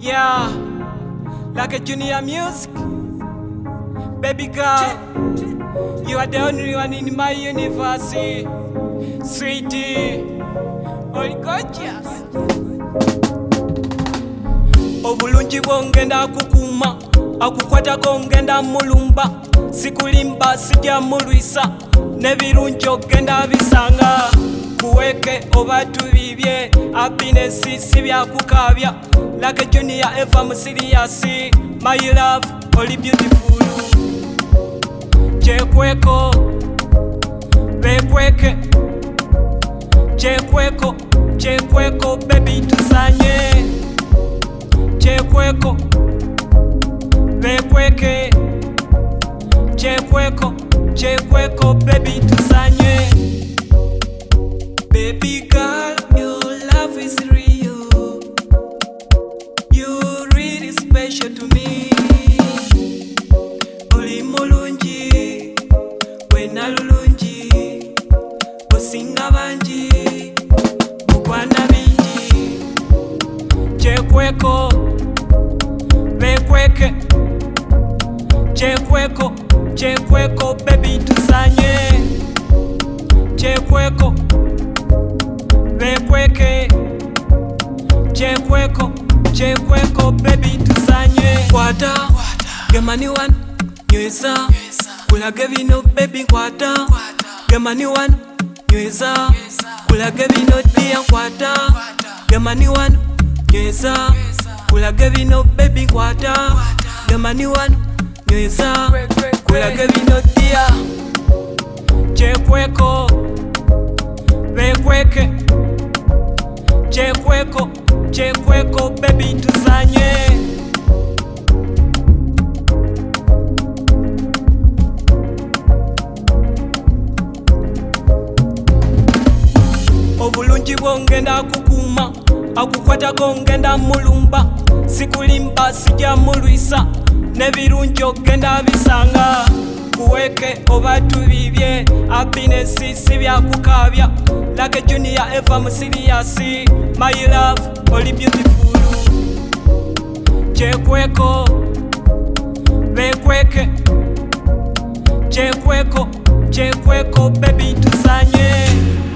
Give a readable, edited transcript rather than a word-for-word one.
Yeah, like a junior music. Baby girl, you are the only one in my universe. Sweetie, all gorgeous. Obulungi bwongenda kukuma, akukwatako ngenda mulumba. Sikulimba sijja mulwisa, nebirungi ogenda bisanga. Kuweke oba tubibye, happiness si byakukabya. Like a junior if I'm serious, my love, only beautiful. Chekweko, bekweke. Chekweko, chekweko, baby tusanye. Chekweko, bekweke. Chekweko, chekweko, baby tusanye. Baby girl, your love is real. You're really special to me. Oli mulungi, wena lulungi. Osinga banji, mukwana bingi. Chekweko, bekweke. Chekweko, chekweko, baby tusanye. Chekweko, bekweke. Chekweko, chekweko, baby tusanye. Kwata, gemani one, nyweza. Kulage bino baby kwata. Gemani one, nyweza. Kulage bino dia kwata. Gemani one, nyweza. Kulage bino baby kwata. Gemani one, nyweza. Kulage bino dia. Chekweko, bekweke. Chekweko, chekweko, baby tusanye. Obulungi bwongenda kukuma, akukwatako ngenda mulumba. Sikulimba sijja mulwisa, nebirungi ogenda bisanga. Kuweke oba tubibye, happiness si byakukabya. Like a junior if I'm serious, my love, only beautiful. Chekweko, bekweke. Chekweko, chekweko, baby tusanye.